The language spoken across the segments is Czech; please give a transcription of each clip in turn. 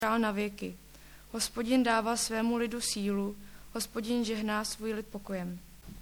král na věky. Hospodin dává svému lidu sílu, Hospodin žehná svůj lid pokojem.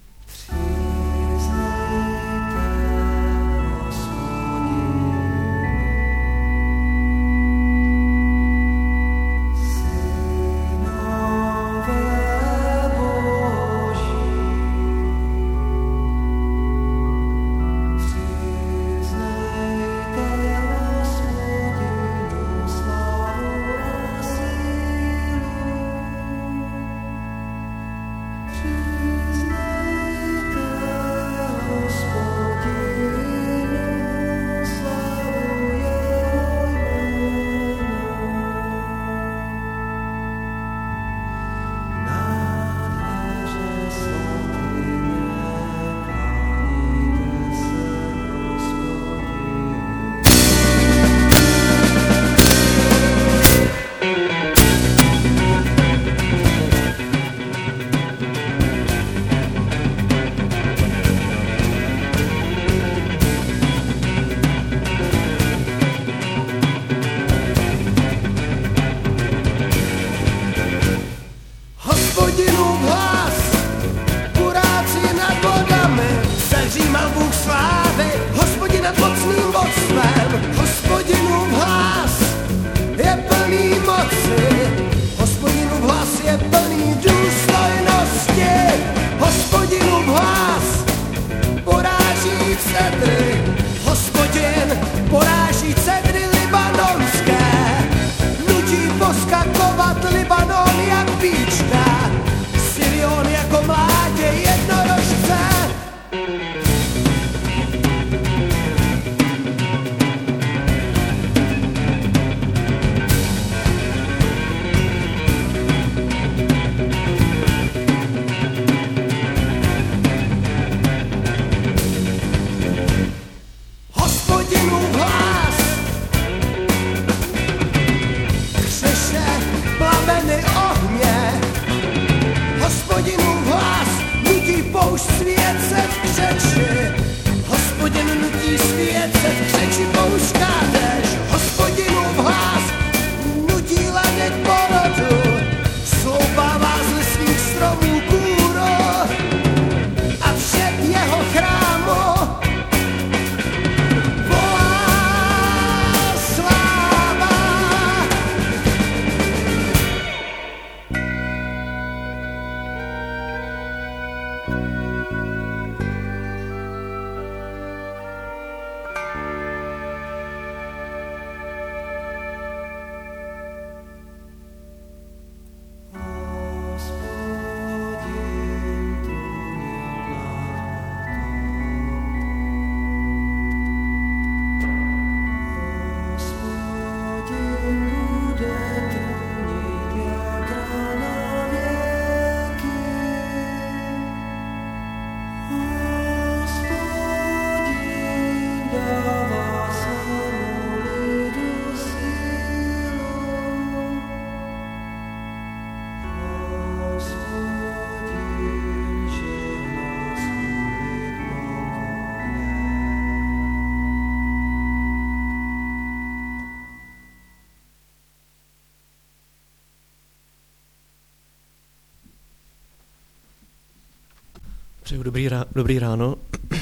Přeju dobrý ráno.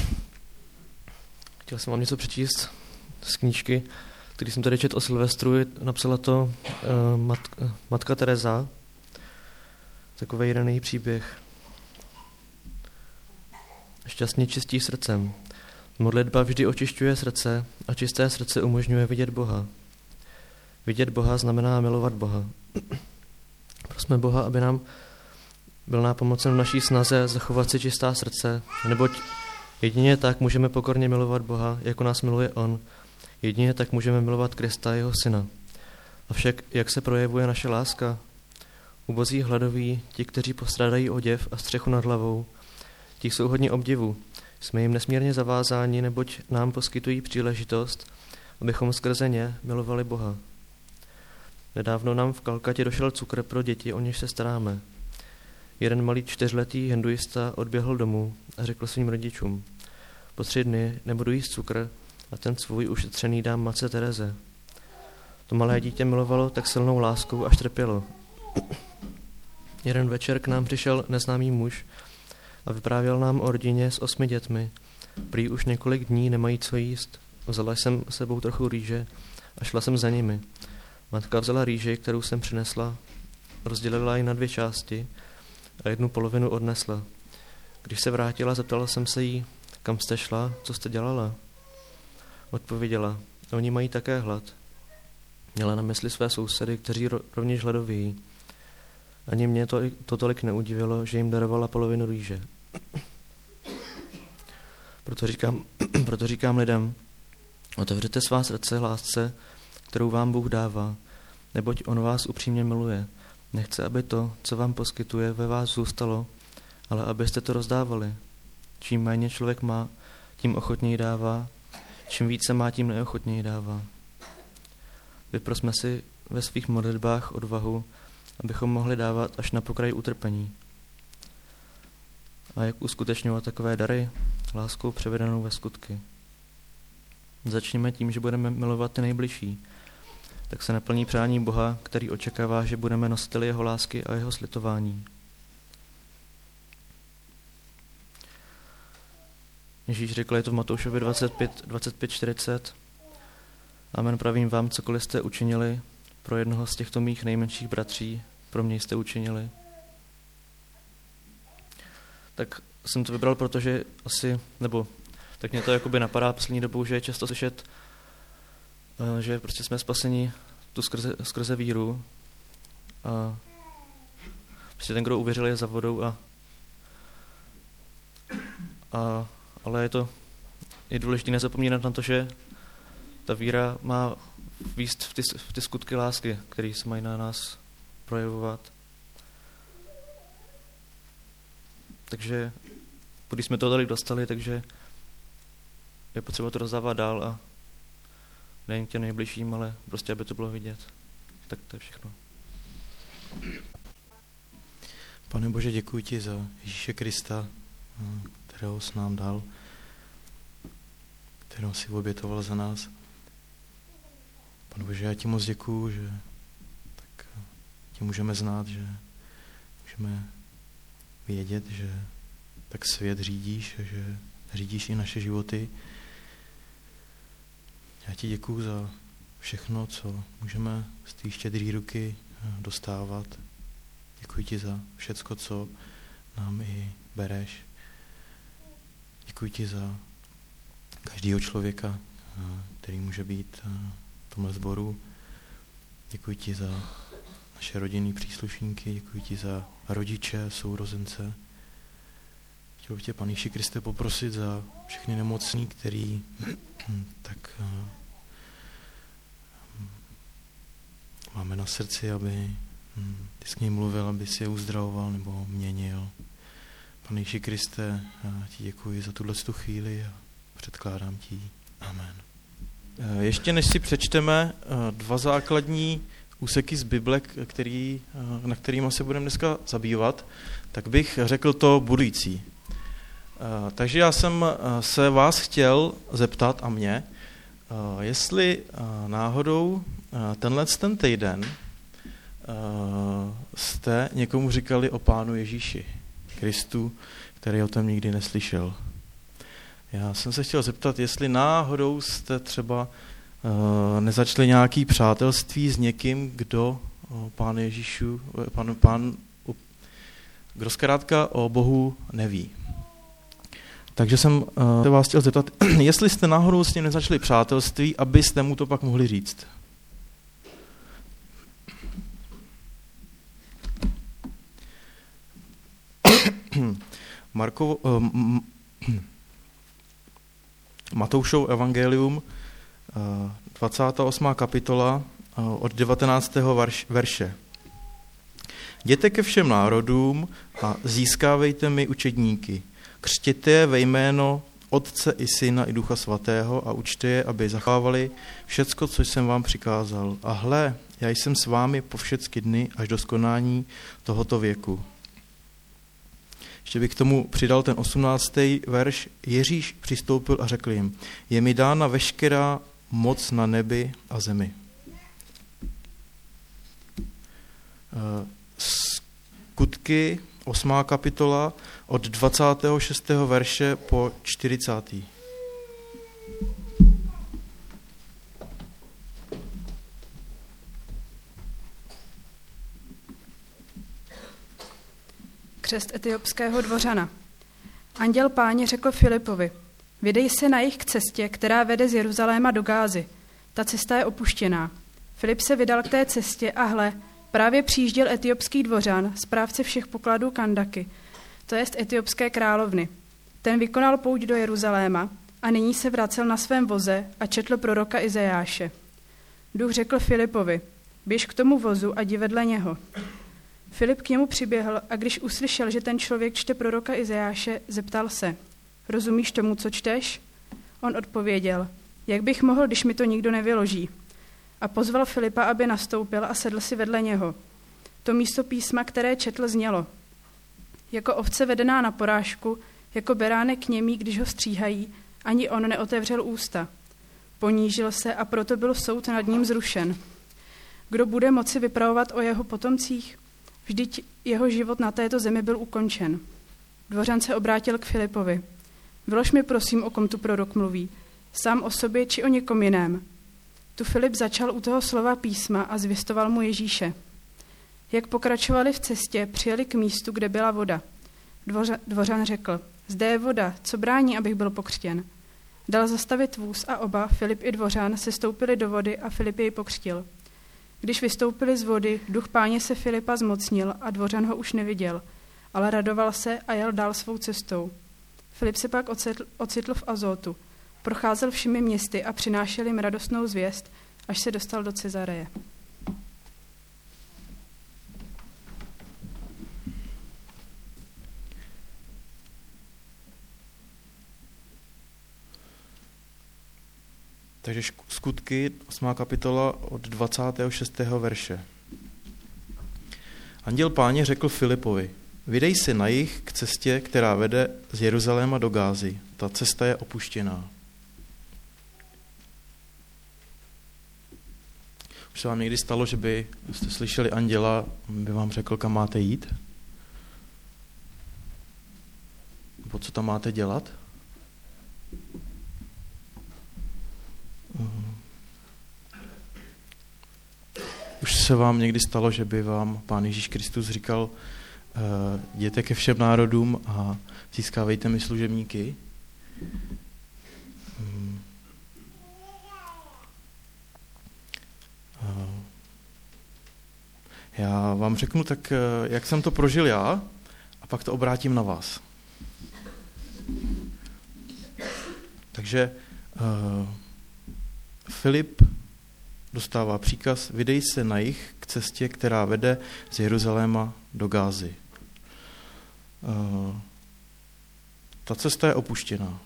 Chtěl jsem vám něco přečíst z knížky, který jsem tady četl o Silvestru. Napsala to matka Tereza. Takový jeden její příběh. Šťastně čistí srdcem. Modlitba vždy očišťuje srdce a čisté srdce umožňuje vidět Boha. Vidět Boha znamená milovat Boha. Prosme Boha, aby nám byl nápomocen v naší snaze zachovat si čistá srdce, neboť jedině tak můžeme pokorně milovat Boha, jako nás miluje On. Jedině tak můžeme milovat Krista, jeho syna. Avšak jak se projevuje naše láska? Ubozí, hladoví, ti, kteří postrádají oděv a střechu nad hlavou, ti jsou hodně obdivu. Jsme jim nesmírně zavázáni, neboť nám poskytují příležitost, abychom skrze ně milovali Boha. Nedávno nám v Kalkatě došel cukr pro děti, o něž se staráme. Jeden malý 4letý hinduista odběhl domů a řekl svým rodičům: po 3 dny nebudu jíst cukr a ten svůj ušetřený dám matce Tereze. To malé dítě milovalo tak silnou láskou, až trpělo. Jeden večer k nám přišel neznámý muž a vyprávěl nám o rodině s 8 dětmi. Prý už několik dní nemají co jíst. Vzala jsem s sebou trochu rýže a šla jsem za nimi. Matka vzala rýži, kterou jsem přinesla, rozdělila ji na 2 části a 1 polovinu odnesla. Když se vrátila, zeptala jsem se jí, kam jste šla, co jste dělala. Odpověděla, oni mají také hlad. Měla na mysli své sousedy, kteří rovněž hladovějí. Ani mě to tolik neudivilo, že jim darovala polovinu rýže. Proto říkám lidem, otevřete svá srdce lásce, kterou vám Bůh dává, neboť on vás upřímně miluje. Nechce, aby to, co vám poskytuje, ve vás zůstalo, ale abyste to rozdávali. Čím méně člověk má, tím ochotněji dává, čím více má, tím neochotněji dává. Vyprosme si ve svých modlitbách odvahu, abychom mohli dávat až na pokraj utrpení. A jak uskutečňovat takové dary? Láskou převedenou ve skutky. Začněme tím, že budeme milovat ty nejbližší. Tak se naplní přání Boha, který očekává, že budeme nositeli jeho lásky a jeho slitování. Ježíš řekl, je to v Matoušovi 25:40. Amen, pravím vám, cokoliv jste učinili pro jednoho z těchto mých nejmenších bratří, pro mě jste učinili. Tak jsem to vybral, protože tak mě to jakoby napadá poslední dobou, že je často slyšet, že prostě jsme spaseni tu skrze víru a prostě ten, kdo uvěřil, je za vodou ale je důležité nezapomínat na to, že ta víra má vést v ty skutky lásky, které se mají na nás projevovat. Takže když jsme to tady dostali, takže je potřeba to rozdávat dál a nejen těm nejbližším, ale prostě, aby to bylo vidět. Tak to je všechno. Pane Bože, děkuji ti za Ježíše Krista, kterého jsi nám dal, kterého jsi obětoval za nás. Pane Bože, já ti moc děkuju, že tak tě můžeme znát, že můžeme vědět, že tak svět řídíš, že řídíš i naše životy. Já ti děkuju za všechno, co můžeme z té štědré ruky dostávat. Děkuji ti za všecko, co nám i bereš. Děkuji ti za každého člověka, který může být v tomhle sboru. Děkuji ti za naše rodinné příslušníky, děkuji ti za rodiče, sourozence. Chtěl bych tě, Pane Ježíši Kriste, poprosit za všechny nemocný, který tak máme na srdci, aby ty s ním mluvil, aby si je uzdravoval nebo měnil. Pane Ježíši Kriste, já ti děkuji za tu chvíli a předkládám ti. Amen. Ještě než si přečteme 2 základní úseky z Bible, na kterými se budeme dneska zabývat, tak bych řekl to budující. Takže já jsem se vás chtěl zeptat a mě, jestli náhodou ten týden jste někomu říkali o Pánu Ježíši Kristu, který o tom nikdy neslyšel. Já jsem se chtěl zeptat, jestli náhodou jste třeba nezačali nějaké přátelství s někým, kdo Pán Ježíšu, kdo zkrátka o Bohu neví. Takže jsem se vás chtěl zeptat, jestli jste náhodou s ním nezačali přátelství, abyste mu to pak mohli říct. Matoušovo evangelium, 28. kapitola od 19. verše. Jděte ke všem národům a získávejte mi učedníky. Křtěte je ve jméno Otce i Syna i Ducha Svatého a učte je, aby zachovávali všecko, co jsem vám přikázal. A hle, já jsem s vámi po všechny dny až do skonání tohoto věku. Ještě bych k tomu přidal ten 18. verš. Ježíš přistoupil a řekl jim, je mi dána veškerá moc na nebi a zemi. Skutky, 8. kapitola, od 26. verše po 40. Křest etiopského dvořana. Anděl Páně řekl Filipovi, vydej se na jih k cestě, která vede z Jeruzaléma do Gázy. Ta cesta je opuštěná. Filip se vydal k té cestě a hle, právě přijížděl etiopský dvořan, správce všech pokladů Kandaky, to jest etiopské královny. Ten vykonal pouť do Jeruzaléma a nyní se vracel na svém voze a četl proroka Izajáše. Duch řekl Filipovi, běž k tomu vozu a jdi vedle něho. Filip k němu přiběhl a když uslyšel, že ten člověk čte proroka Izajáše, zeptal se, rozumíš tomu, co čteš? On odpověděl, jak bych mohl, když mi to nikdo nevyloží. A pozval Filipa, aby nastoupil a sedl si vedle něho. To místo písma, které četl, znělo. Jako ovce vedená na porážku, jako beránek němý, když ho stříhají, ani on neotevřel ústa. Ponížil se a proto byl soud nad ním zrušen. Kdo bude moci vypravovat o jeho potomcích? Vždyť jeho život na této zemi byl ukončen. Dvořan se obrátil k Filipovi. Vylož mi prosím, o kom tu prorok mluví. Sám o sobě či o někom jiném. Tu Filip začal u toho slova písma a zvěstoval mu Ježíše. Jak pokračovali v cestě, přijeli k místu, kde byla voda. Dvořan řekl, zde je voda, co brání, abych byl pokřtěn. Dal zastavit vůz a oba, Filip i dvořan, se stoupili do vody a Filip jej pokřtil. Když vystoupili z vody, duch Páně se Filipa zmocnil a dvořan ho už neviděl, ale radoval se a jel dál svou cestou. Filip se pak ocitl v Azotu, procházel všemi městy a přinášel jim radostnou zvěst, až se dostal do Cezareje. Takže Skutky, 8. kapitola od 26. verše. Anděl Páně řekl Filipovi, vydej se na jih k cestě, která vede z Jeruzaléma do Gázy. Ta cesta je opuštěná. Už se vám někdy stalo, že jste slyšeli anděla, by vám řekl, kam máte jít? Nebo co tam máte dělat? Už se vám někdy stalo, že by vám Pán Ježíš Kristus říkal, jděte ke všem národům a získávejte mi služebníky? Já vám řeknu tak, jak jsem to prožil já, a pak to obrátím na vás. Takže Filip dostává příkaz, vydej se na jih k cestě, která vede z Jeruzaléma do Gázy. Ta cesta je opuštěná.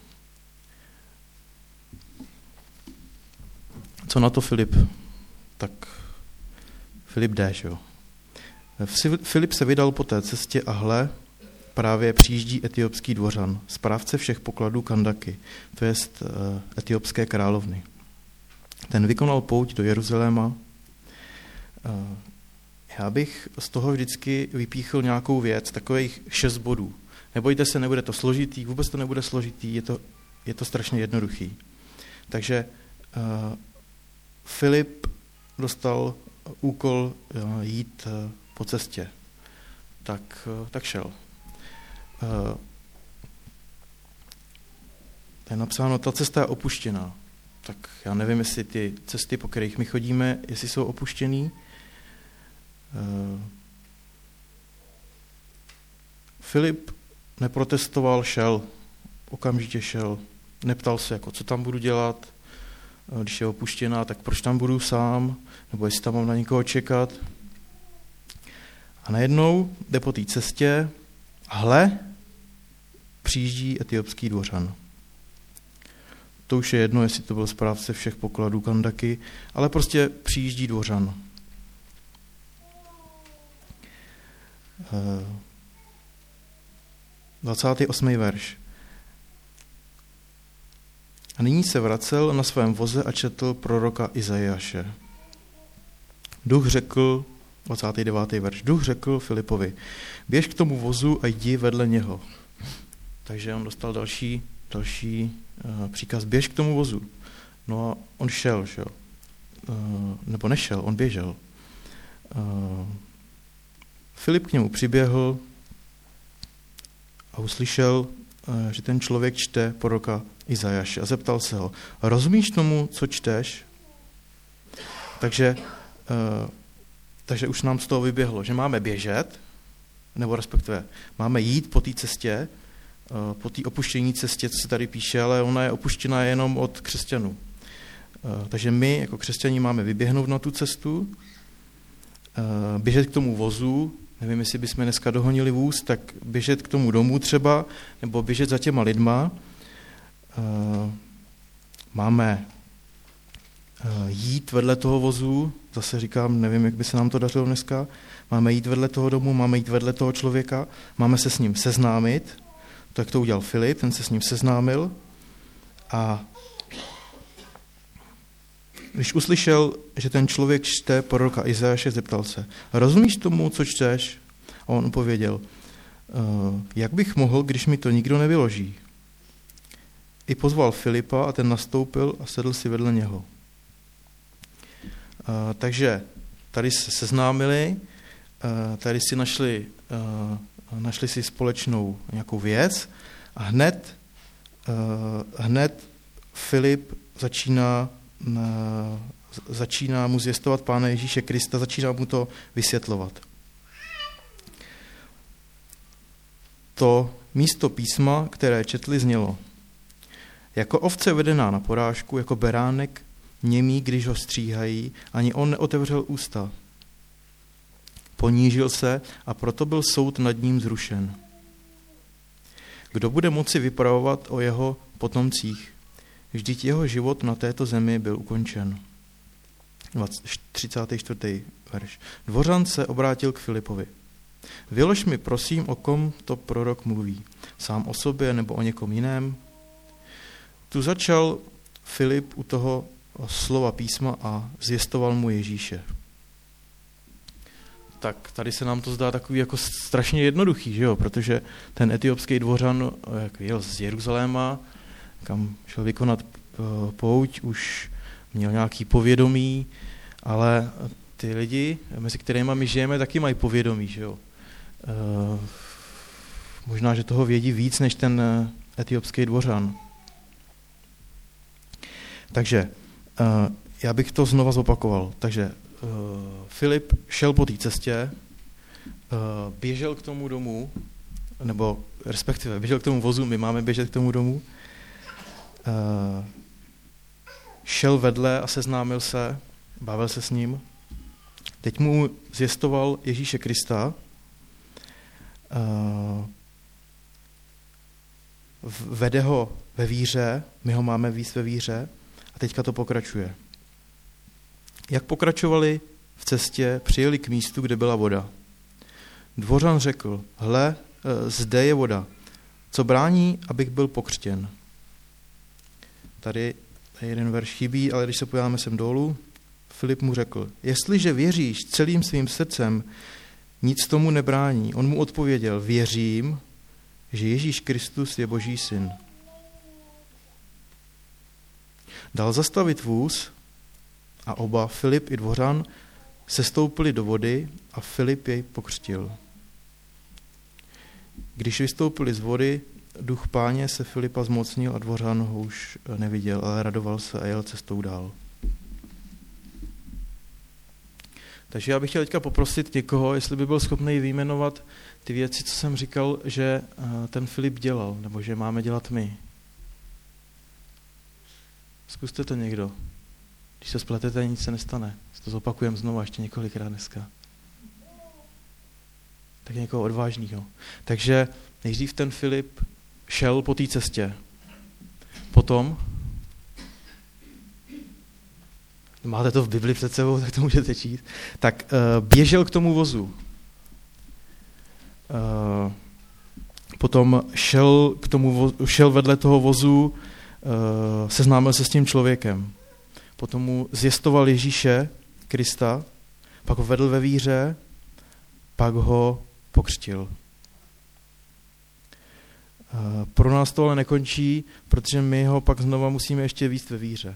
Co na to Filip? Tak Filip jde, jo. Filip se vydal po té cestě a hle, právě přijíždí etiopský dvořan, správce všech pokladů Kandaky, to jest etiopské královny. Ten vykonal pouť do Jeruzaléma. Já bych z toho vždycky vypíchl nějakou věc, takových 6 bodů. Nebojte se, nebude to složitý, vůbec to nebude složitý, je to strašně jednoduchý. Takže Filip dostal úkol jít po cestě. Tak šel. Je napsáno, ta cesta je opuštěná. Tak já nevím, jestli ty cesty, po kterých my chodíme, jestli jsou opuštěný. Filip neprotestoval, šel, okamžitě šel. Neptal se, jako, co tam budu dělat, když je opuštěná, tak proč tam budu sám, nebo jestli tam mám na někoho čekat. A najednou jde po té cestě a hle, přijíždí etiopský dvořan. To už je jedno, jestli to byl správce všech pokladů Kandaky, ale prostě přijíždí dvořan. 28. verš. A nyní se vracel na svém voze a četl proroka Izajáše. Duch řekl 29. verš. Duch řekl Filipovi, běž k tomu vozu a jdi vedle něho. Takže on dostal další příkaz, běž k tomu vozu. No a on šel, že? Nebo nešel, on běžel. Filip k němu přiběhl a uslyšel, že ten člověk čte proroka Izajáše a zeptal se ho, rozumíš tomu, co čteš? Takže už nám z toho vyběhlo, že máme běžet, nebo respektive máme jít po té cestě, po té opuštění cestě, co se tady píše, ale ona je opuštěná jenom od křesťanů. Takže my jako křesťaní máme vyběhnout na tu cestu, běžet k tomu vozu, nevím, jestli bychom dneska dohonili vůz, tak běžet k tomu domu třeba, nebo běžet za těma lidma. Máme jít vedle toho vozu, zase říkám, nevím, jak by se nám to dařilo dneska, máme jít vedle toho domu, máme jít vedle toho člověka, máme se s ním seznámit, tak to udělal Filip, ten se s ním seznámil a když uslyšel, že ten člověk čte proroka Izajáše, zeptal se, rozumíš tomu, co čteš? A on odpověděl, jak bych mohl, když mi to nikdo nevyloží? I pozval Filipa a ten nastoupil a sedl si vedle něho. Takže tady se seznámili, tady si našli si společnou nějakou věc a hned Filip začíná mu zvěstovat Pána Ježíše Krista, začíná mu to vysvětlovat. To místo písma, které četli, znělo: jako ovce vedená na porážku, jako beránek němý, když ho stříhají, ani on neotevřel ústa. Ponížil se a proto byl soud nad ním zrušen. Kdo bude moci vypravovat o jeho potomcích? Vždyť jeho život na této zemi byl ukončen. 34. verš. Dvořan se obrátil k Filipovi. Vylož mi prosím, o kom to prorok mluví. Sám o sobě nebo o někom jiném? Tu začal Filip u toho slova písma a zvěstoval mu Ježíše. Tak tady se nám to zdá takový jako strašně jednoduchý, že jo? Protože ten etiopský dvořan, jak jel z Jeruzaléma, kam šel vykonat pouť, už měl nějaký povědomí, ale ty lidi, mezi kterými my žijeme, taky mají povědomí, že jo? Možná, že toho vědí víc, než ten etiopský dvořan. Takže já bych to znova zopakoval. Takže Filip šel po té cestě, běžel k tomu domu, nebo respektive běžel k tomu vozu, my máme běžet k tomu domu, šel vedle a seznámil se, bavil se s ním. Teď mu zvěstoval Ježíše Krista, vede ho ve víře, my ho máme víc ve víře a teďka to pokračuje. Jak pokračovali v cestě, přijeli k místu, kde byla voda. Dvořan řekl, hle, zde je voda, co brání, abych byl pokřtěn. Tady jeden verš chybí, ale když se podíváme sem dolů, Filip mu řekl, jestliže věříš celým svým srdcem, nic tomu nebrání. On mu odpověděl, věřím, že Ježíš Kristus je Boží syn. Dal zastavit vůz a oba, Filip i dvořan, sestoupili do vody a Filip jej pokřtil. Když vystoupili z vody, duch Páně se Filipa zmocnil a dvořan ho už neviděl, ale radoval se a jel cestou dál. Takže já bych chtěl teďka poprosit někoho, jestli by byl schopný vyjmenovat ty věci, co jsem říkal, že ten Filip dělal, nebo že máme dělat my. Zkuste to někdo. Když se spletete, nic se nestane. To zopakujeme znovu ještě několikrát dneska. Tak někoho odvážného. Takže nejdřív ten Filip šel po té cestě. Potom, máte to v Bibli před sebou, tak to můžete číst, tak běžel k tomu vozu. Potom šel vedle toho vozu, seznámil se s tím člověkem. Potom mu zvěstoval Ježíše Krista, pak ho vedl ve víře, pak ho pokřtil. Pro nás to ale nekončí, protože my ho pak znova musíme ještě vést ve víře.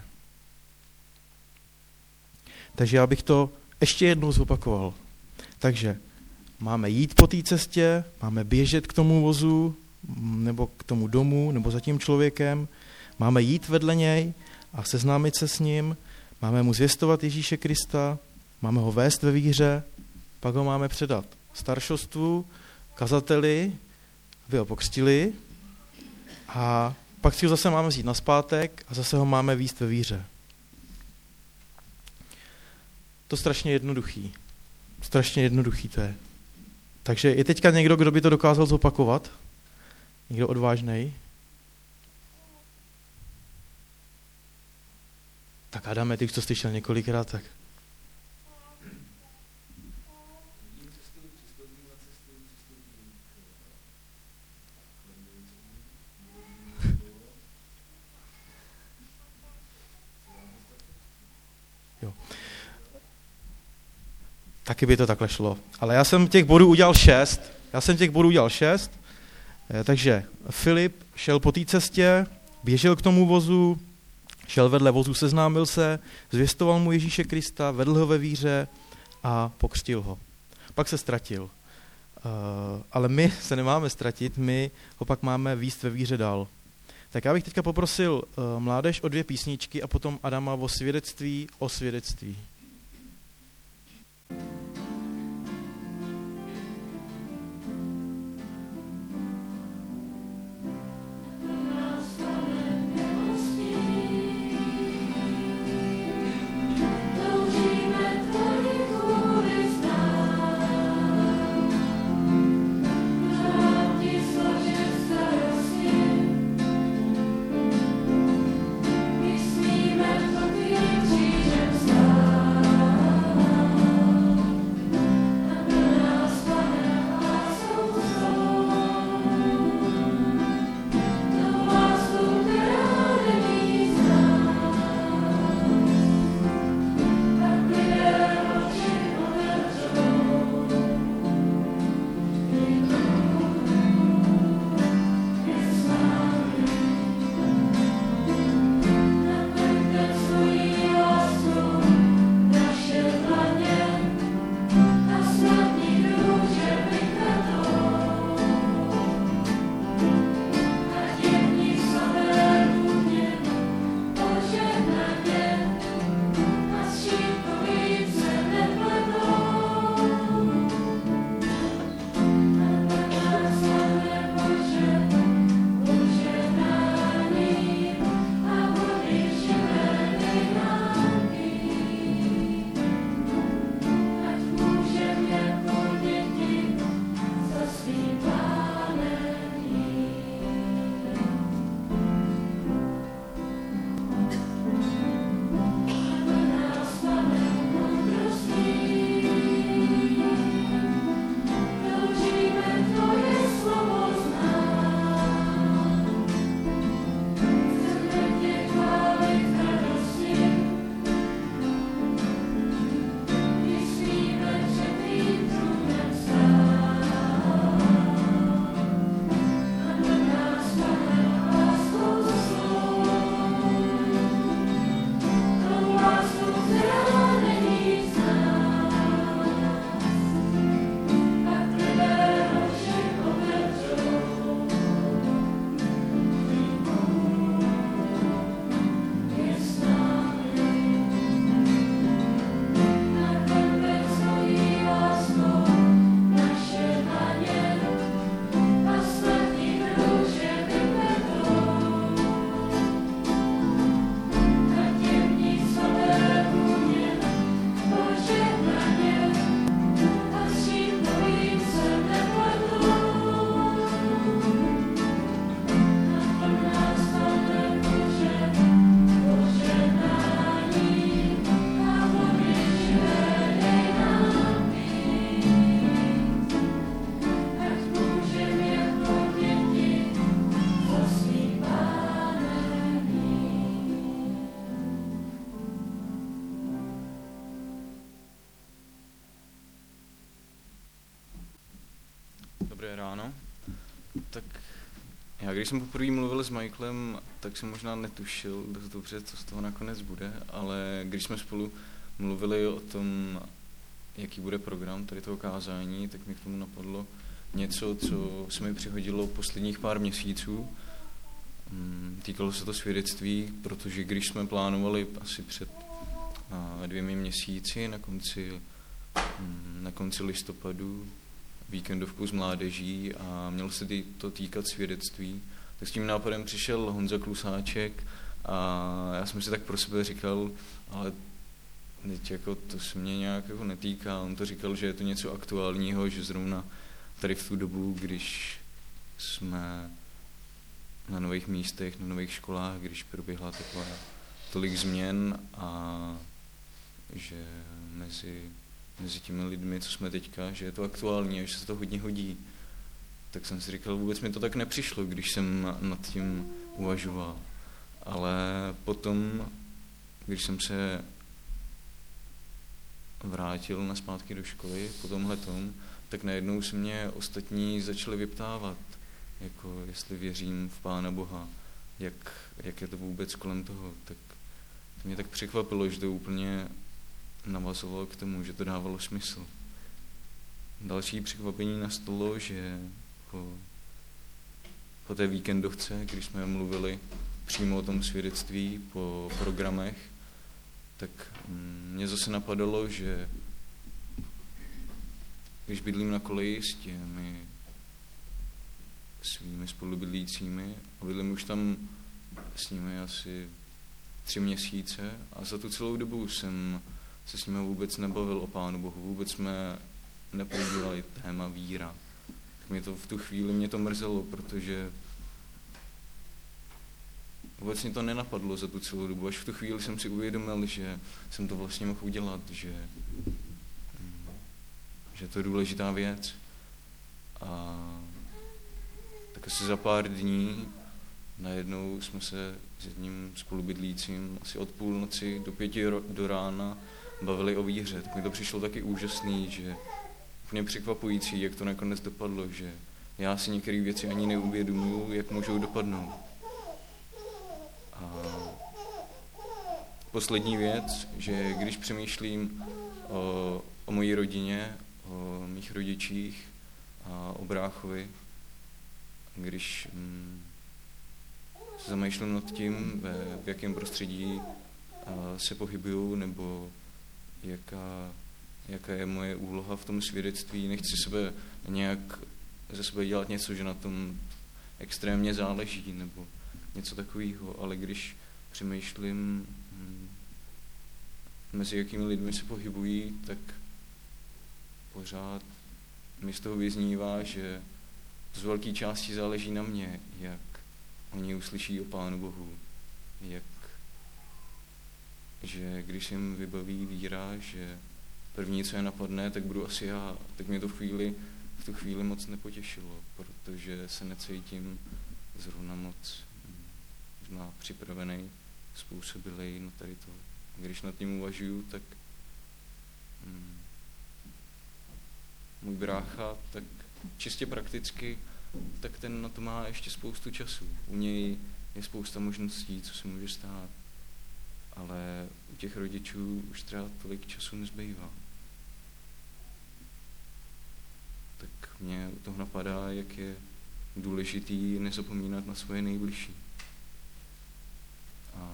Takže já bych to ještě jednou zopakoval. Takže máme jít po té cestě, máme běžet k tomu vozu, nebo k tomu domu, nebo za tím člověkem, máme jít vedle něj a seznámit se s ním, máme mu zvěstovat Ježíše Krista, máme ho vést ve víře, pak ho máme předat staršostvu, kazateli, aby ho pokřtili a pak si ho zase máme vzít nazpátek a zase ho máme vést ve víře. To strašně jednoduchý. Strašně jednoduchý to je. Takže je teďka někdo, kdo by to dokázal zopakovat? Někdo odvážnej? Tak Adame, ty už to slyšel několikrát, tak. Jo. Taky by to takhle šlo. Ale já jsem těch bodů udělal 6. Takže Filip šel po té cestě, běžel k tomu vozu, šel vedle vozu, seznámil se, zvěstoval mu Ježíše Krista, vedl ho ve víře a pokřtil ho. Pak se ztratil. Ale my se nemáme ztratit, my ho pak máme vést ve víře dál. Tak já bych teďka poprosil mládež o 2 písničky a potom Adama o svědectví. Stát. Dobré ráno. Tak já když jsem poprvé mluvil s Michaelem, tak jsem možná netušil dost dobře, co z toho nakonec bude, ale když jsme spolu mluvili o tom, jaký bude program tady toho kázání, tak mi k tomu napadlo něco, co se mi přihodilo posledních pár měsíců. Týkalo se to svědectví, protože když jsme plánovali asi před 2 měsíci na konci listopadu víkendovku s mládeží a mělo se to týkat svědectví, tak s tím nápadem přišel Honza Klusáček a já jsem si tak pro sebe říkal, ale teď jako to se mě nějak jako netýká. On to říkal, že je to něco aktuálního, že zrovna tady v tu dobu, když jsme na nových místech, na nových školách, když proběhla taková tolik změn a že mezi těmi lidmi, co jsme teďka, že je to aktuální a že se to hodně hodí. Tak jsem si říkal, vůbec mi to tak nepřišlo, když jsem nad tím uvažoval. Ale potom, když jsem se vrátil nazpátky do školy po tomhletom, tak najednou se mě ostatní začali vyptávat, jako jestli věřím v Pána Boha, jak je to vůbec kolem toho. Tak to mě tak překvapilo, že to úplně navazovalo k tomu, že to dávalo smysl. Další překvapení nastalo, že po té víkendovce, když jsme mluvili přímo o tom svědectví po programech, tak mě zase napadalo, že když bydlím na koleji s těmi svými spolubydlícími a bydlím už tam s nimi asi 3 měsíce a za tu celou dobu jsem se s nimi vůbec nebavil o Pánu Bohu, vůbec jsme neprožívali téma víra. Tak v tu chvíli mě to mrzelo, protože vůbec mě to nenapadlo za tu celou dobu. Až v tu chvíli jsem si uvědomil, že jsem to vlastně mohl udělat, že to je důležitá věc. A tak asi za pár dní najednou jsme se s jedním spolubydlícím asi od půlnoci do 5 do rána bavili o víře. Tak mi to přišlo taky úžasný, že úplně překvapující, jak to nakonec dopadlo, že já si některé věci ani neuvědomuju, jak můžou dopadnout. A poslední věc, že když přemýšlím o mojí rodině, o mých rodičích a o bráchovi, když se zamýšlím nad tím, v jakém prostředí se pohybuju, nebo jaká je moje úloha v tom svědectví. Nechci ze sebe dělat něco, že na tom extrémně záleží, nebo něco takového, ale když přemýšlím, mezi jakými lidmi se pohybují, tak pořád mi z toho vyznívá, že to z velké části záleží na mě, jak oni uslyší o Pánu Bohu, že když jim vybaví víra, že první, co je napadne, tak budu asi já, tak mě to v tu chvíli moc nepotěšilo, protože se necítím zrovna moc připravený, způsobilej na tady to. Když nad tím uvažuju, tak můj brácha, tak čistě prakticky, tak ten na to má ještě spoustu času. U něj je spousta možností, co se může stát. Ale u těch rodičů už třeba tolik času nezbývá. Tak mě u toho napadá, jak je důležitý nezapomínat na svoje nejbližší. A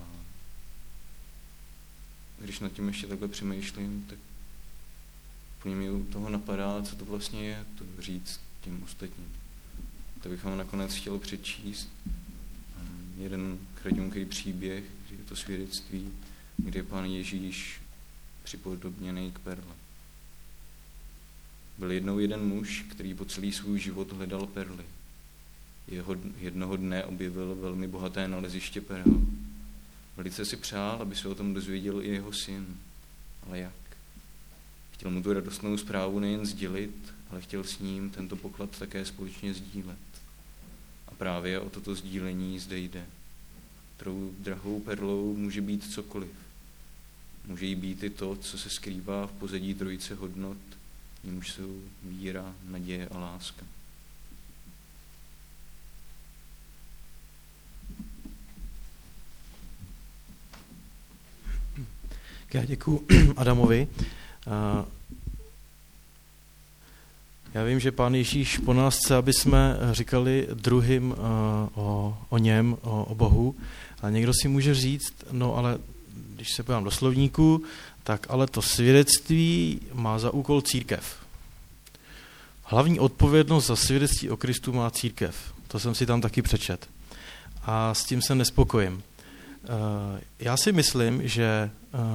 když nad tím ještě takhle přemýšlím, tak mě u toho napadá, co to vlastně je, to říct těm ostatním. To bych vám nakonec chtěl přečíst jeden kratinký příběh, že je to svědectví, kde je Pán Ježíš připodobněný k perle. Byl jednou jeden muž, který po celý svůj život hledal perly. Jednoho dne objevil velmi bohaté naleziště perel. Velice si přál, aby se o tom dozvěděl i jeho syn. Ale jak? Chtěl mu tu radostnou zprávu nejen sdělit, ale chtěl s ním tento poklad také společně sdílet. A právě o toto sdílení zde jde. Tou drahou perlou může být cokoliv. Může jí být i to, co se skrývá v pozadí trojice hodnot, nímž jsou víra, naděje a láska. Já děkuju Adamovi. Já vím, že Pán Ježíš po nás chce, aby jsme říkali druhým o něm, o Bohu. A někdo si může říct, no ale když se podívám do slovníku, tak ale to svědectví má za úkol církev. Hlavní odpovědnost za svědectví o Kristu má církev. To jsem si tam taky přečet. A s tím se nespokojím. Já si myslím, že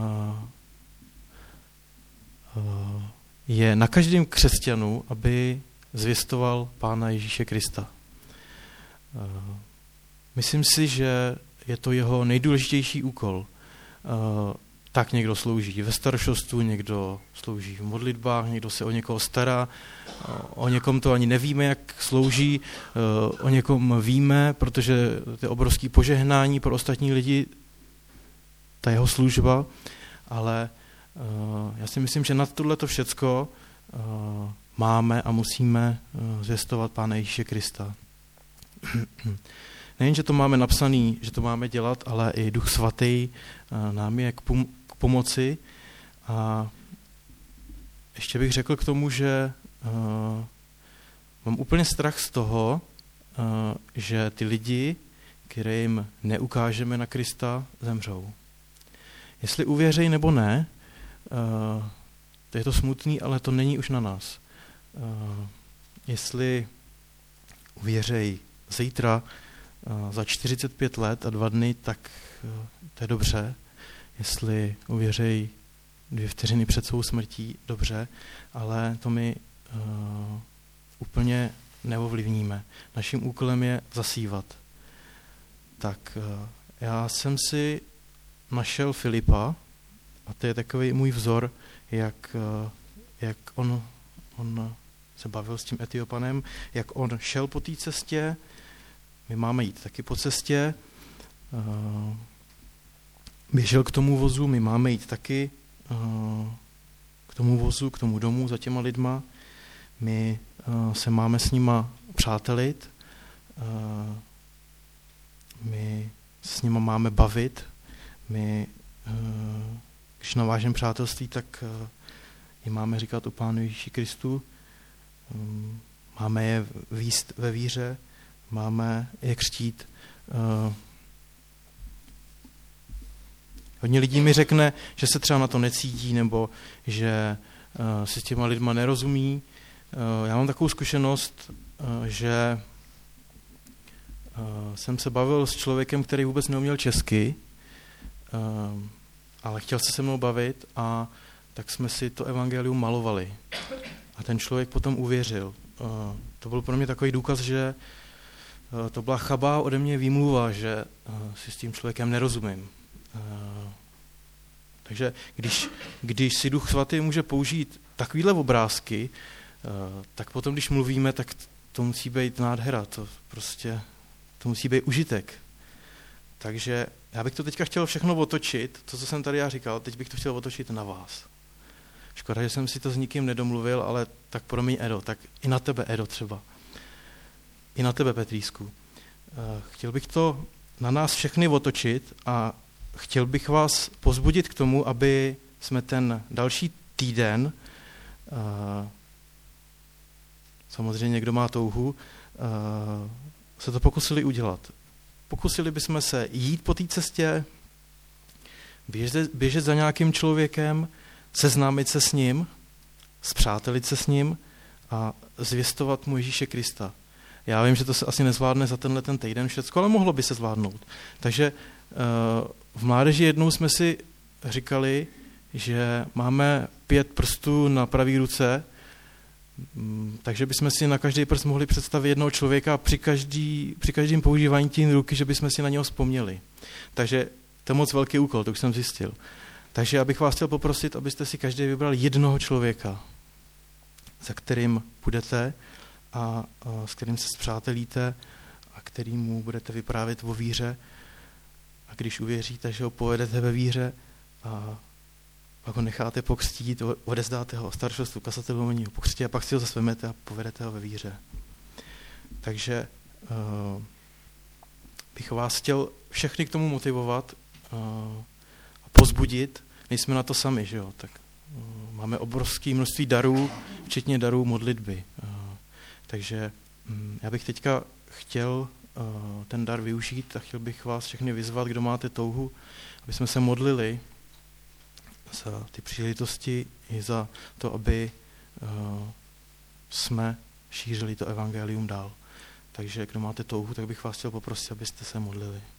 je na každém křesťanu, aby zvěstoval Pána Ježíše Krista. Myslím si, že je to jeho nejdůležitější úkol. Tak někdo slouží ve staršostvu, někdo slouží v modlitbách, někdo se o někoho stará, o někom to ani nevíme, jak slouží, o někom víme, protože to je obrovský požehnání pro ostatní lidi, ta jeho služba, ale já si myslím, že nad tohleto všecko máme a musíme zvěstovat Pána Ježíše Krista. Nejen, že to máme napsaný, že to máme dělat, ale i Duch Svatý nám je k pomoci. A ještě bych řekl k tomu, že mám úplně strach z toho, že ty lidi, kterým neukážeme na Krista, zemřou. Jestli uvěřejí nebo ne, to je to smutný, ale to není už na nás. Jestli uvěřejí zítra, za 45 let a 2 dny, tak to je dobře. Jestli uvěřejí 2 vteřiny před svou smrtí, dobře, ale to my úplně neovlivníme. Naším úkolem je zasívat. Tak já jsem si našel Filipa, a to je takový můj vzor, jak on se bavil s tím Etiopanem, jak on šel po té cestě. My máme jít taky po cestě. Běžel k tomu vozu, my máme jít taky k tomu vozu, k tomu domu za těma lidma. My se máme s nima přátelit. My se s nima máme bavit. My, když navážeme přátelství, tak jim máme říkat o Pánu Ježíši Kristu. Máme je vést ve víře, máme je křtít. Hodně lidí mi řekne, že se třeba na to necítí, nebo že si s těma lidma nerozumí. Já mám takovou zkušenost, že jsem se bavil s člověkem, který vůbec neuměl česky, ale chtěl se mnou bavit, a tak jsme si to evangelium malovali. A ten člověk potom uvěřil. To byl pro mě takový důkaz, že to byla chabá ode mě výmluva, že si s tím člověkem nerozumím. Takže když si Duch Svatý může použít takovýhle obrázky, tak potom, když mluvíme, tak to musí být nádhera, to musí být užitek. Takže já bych to teďka chtěl všechno otočit, to, co jsem tady já říkal, teď bych to chtěl otočit na vás. Škoda, že jsem si to s nikým nedomluvil, ale tak promiň, Edo, tak i na tebe, Edo, třeba. I na tebe, Petrýsku. Chtěl bych to na nás všechny otočit a chtěl bych vás pozbudit k tomu, aby jsme ten další týden, samozřejmě kdo má touhu, se to pokusili udělat. Pokusili bychom se jít po té cestě, běžet za nějakým člověkem, seznámit se s ním, spřátelit se s ním a zvěstovat mu Ježíše Krista. Já vím, že to se asi nezvládne za tenhle ten týden všecko, ale mohlo by se zvládnout. Takže v mládeži jednou jsme si říkali, že máme 5 prstů na pravé ruce, takže bychom si na každý prst mohli představit jednoho člověka a při každém používání té ruky, že bychom si na něho vzpomněli. Takže to je moc velký úkol, to už jsem zjistil. Takže já bych vás chtěl poprosit, abyste si každý vybral jednoho člověka, za kterým půjdete a s kterým se spřátelíte a kterýmu budete vyprávět o víře. A když uvěříte, že ho povedete ve víře a pak ho necháte pokřtít, odezdáte ho staršostvu kasatelování pokřtí a pak si ho zase vezmete a povedete ho ve víře. Takže bych vás chtěl všechny k tomu motivovat a pozbudit, nejsme na to sami, že jo? Tak máme obrovské množství darů, včetně darů modlitby. Takže já bych teďka chtěl ten dar využít a chtěl bych vás všechny vyzvat, kdo máte touhu, aby jsme se modlili za ty příležitosti i za to, aby jsme šířili to evangelium dál. Takže kdo máte touhu, tak bych vás chtěl poprosit, abyste se modlili.